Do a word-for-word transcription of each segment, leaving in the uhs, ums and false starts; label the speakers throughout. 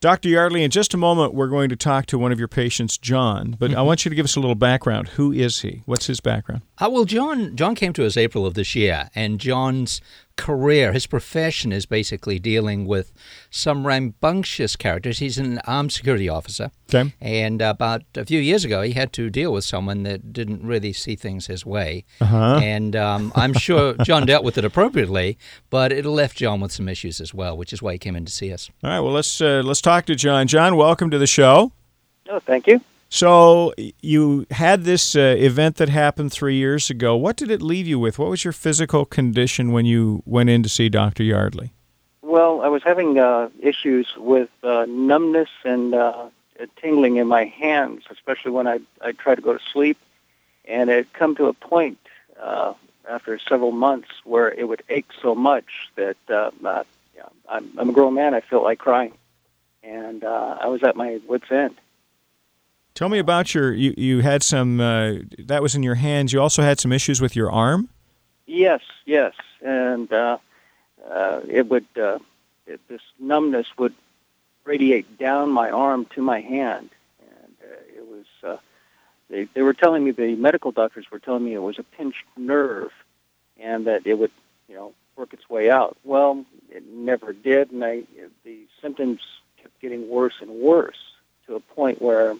Speaker 1: Doctor Yardley, in just a moment, we're going to talk to one of your patients, John, but I want you to give us a little background. Who is he? What's his background?
Speaker 2: Uh, well, John John came to us April of this year, and John's career, his profession is basically dealing with some rambunctious characters. He's an armed security officer.
Speaker 1: Okay.
Speaker 2: And about a few years ago, he had to deal with someone that didn't really see things his way.
Speaker 1: Uh-huh.
Speaker 2: And um, I'm sure John dealt with it appropriately, but it left John with some issues as well, which is why he came in to see us.
Speaker 1: All right, well, let's uh, let's talk to John. John, welcome to the show.
Speaker 3: Oh, thank you.
Speaker 1: So you had this uh, event that happened three years ago. What did it leave you with? What was your physical condition when you went in to see Doctor Yardley?
Speaker 3: Well, I was having uh, issues with uh, numbness and uh, tingling in my hands, especially when I I try to go to sleep. And it had come to a point uh, after several months where it would ache so much that uh, uh, yeah, I'm, I'm a grown man. I felt like crying, and uh, I was at my wit's end.
Speaker 1: Tell me about your, you, you had some, uh, that was in your hands. You also had some issues with your arm?
Speaker 3: Yes, yes. And uh, uh, it would, uh, it, this numbness would radiate down my arm to my hand. And uh, it was, uh, they, they were telling me, the medical doctors were telling me it was a pinched nerve and that it would, you know, work its way out. Well, it never did. And I, the symptoms kept getting worse and worse to a point where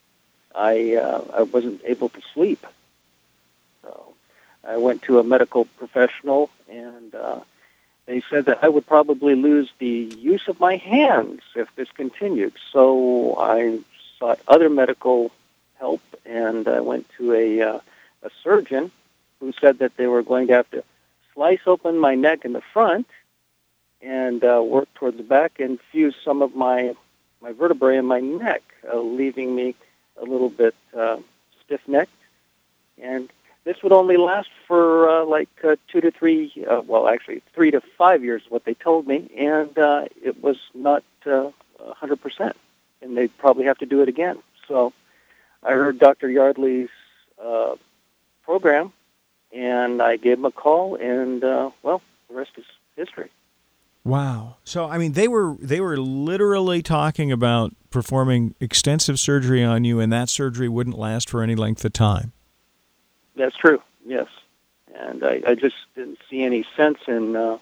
Speaker 3: I uh, I wasn't able to sleep. So I went to a medical professional, and uh, they said that I would probably lose the use of my hands if this continued. So I sought other medical help, and I went to a, uh, a surgeon who said that they were going to have to slice open my neck in the front and uh, work toward the back and fuse some of my, my vertebrae in my neck, uh, leaving me a little bit uh, stiff-necked, and this would only last for uh, like uh, two to three, uh, well, actually three to five years, what they told me, and uh, it was not uh, one hundred percent, and they'd probably have to do it again. So I heard Doctor Yardley's uh, program, and I gave him a call, and, uh, well, the rest is history.
Speaker 1: Wow. So, I mean, they were they were literally talking about performing extensive surgery on you, and that surgery wouldn't last for any length of time.
Speaker 3: That's true, yes. And I, I just didn't see any sense in, uh,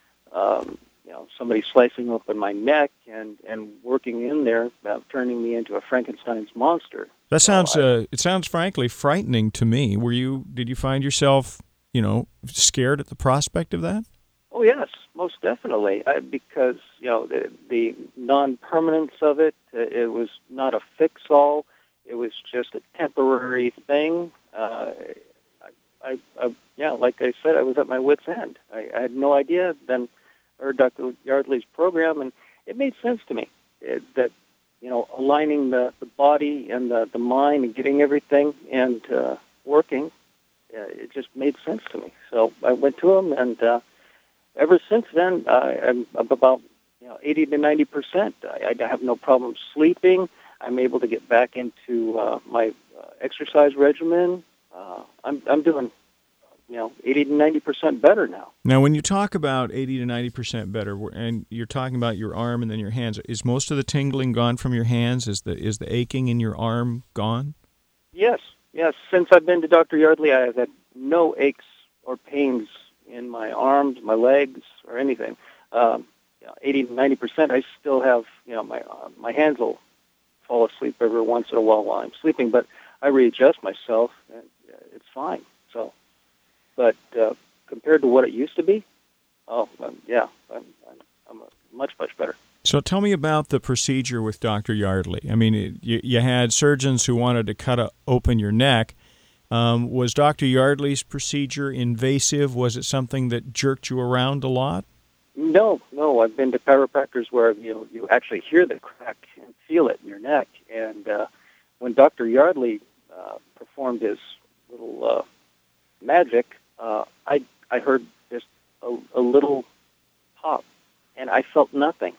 Speaker 3: um, you know, somebody slicing open my neck and, and working in there, uh, turning me into a Frankenstein's monster.
Speaker 1: That sounds,
Speaker 3: so I,
Speaker 1: uh, it sounds frankly frightening to me. Were you, did you find yourself, you know, scared at the prospect of that?
Speaker 3: Oh, yes, most definitely, I, because, you know, the, the non-permanence of it, uh, it was not a fix-all. It was just a temporary thing. Uh, I, I, I, yeah, like I said, I was at my wit's end. I, I had no idea. Then I heard Doctor Yardley's program, and it made sense to me it, that, you know, aligning the, the body and the, the mind and getting everything and uh, working, uh, it just made sense to me. So I went to him, and uh, ever since then, uh, I'm, I'm about you know eighty to ninety percent. I, I have no problem sleeping. I'm able to get back into uh, my uh, exercise regimen. Uh, I'm I'm doing you know eighty to ninety percent better now.
Speaker 1: Now, when you talk about eighty to ninety percent better, and you're talking about your arm and then your hands, is most of the tingling gone from your hands? Is the is the aching in your arm gone?
Speaker 3: Yes, yes. Since I've been to Doctor Yardley, I have had no aches or pains in my arms, my legs, or anything. Um, you know, eighty to ninety percent. I still have, you know, my uh, my hands will fall asleep every once in a while while I'm sleeping, but I readjust myself, and uh, it's fine. So, but uh, compared to what it used to be, oh um, yeah, I'm I'm, I'm a much much better.
Speaker 1: So tell me about the procedure with Doctor Yardley. I mean, it, you, you had surgeons who wanted to cut a, open your neck. Um, was Doctor Yardley's procedure invasive? Was it something that jerked you around a lot?
Speaker 3: No, no. I've been to chiropractors where you know you actually hear the crack and feel it in your neck. And uh, when Doctor Yardley uh, performed his little uh, magic, uh, I I heard just a, a little pop, and I felt nothing.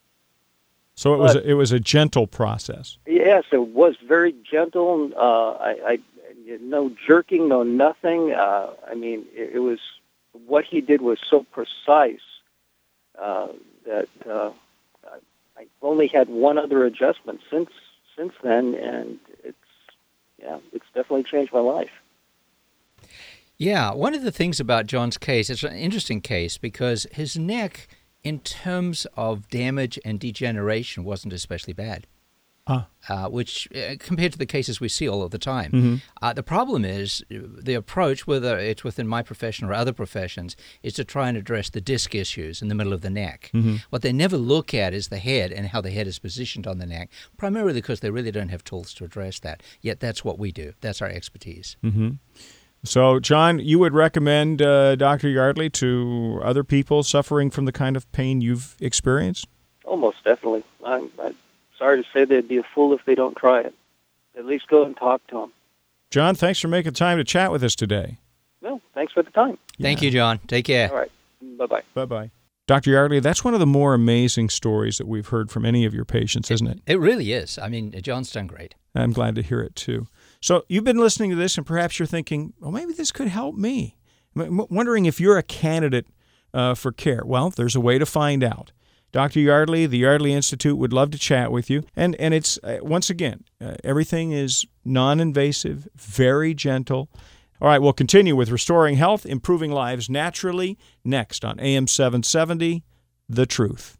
Speaker 1: So it
Speaker 3: but,
Speaker 1: was a, it was a gentle process.
Speaker 3: Yes, it was very gentle. Uh, I. I No jerking, no nothing. Uh, I mean, it, it was what he did was so precise uh, that uh, I've only had one other adjustment since since then, and it's yeah, it's definitely changed my life.
Speaker 2: Yeah, one of the things about John's case, it's an interesting case because his neck, in terms of damage and degeneration, wasn't especially bad.
Speaker 1: Huh.
Speaker 2: Uh, which, uh, compared to the cases we see all of the time.
Speaker 1: Mm-hmm.
Speaker 2: Uh, the problem is the approach, whether it's within my profession or other professions, is to try and address the disc issues in the middle of the neck.
Speaker 1: Mm-hmm.
Speaker 2: What they never look at is the head and how the head is positioned on the neck, primarily because they really don't have tools to address that. Yet that's what we do. That's our expertise.
Speaker 1: Mm-hmm. So, John, you would recommend uh, Doctor Yardley to other people suffering from the kind of pain you've experienced?
Speaker 3: Oh, most definitely. I'm, I'm sorry to say they'd be a fool if they don't try it. At least go and talk to them.
Speaker 1: John, thanks for making time to chat with us today.
Speaker 3: No, thanks for the time.
Speaker 2: Thank
Speaker 1: Yeah.
Speaker 2: you, John. Take care.
Speaker 3: All right. Bye-bye.
Speaker 1: Bye-bye. Doctor Yardley, that's one of the more amazing stories that we've heard from any of your patients, isn't it?
Speaker 2: It really is. I mean, John's done great.
Speaker 1: I'm glad to hear it, too. So you've been listening to this, and perhaps you're thinking, well, maybe this could help me. I'm wondering if you're a candidate uh, for care. Well, there's a way to find out. Doctor Yardley, the Yardley Institute, would love to chat with you. And and it's, uh, once again, uh, everything is non-invasive, very gentle. All right, we'll continue with Restoring Health, Improving Lives Naturally, next on A M seven seventy, The Truth.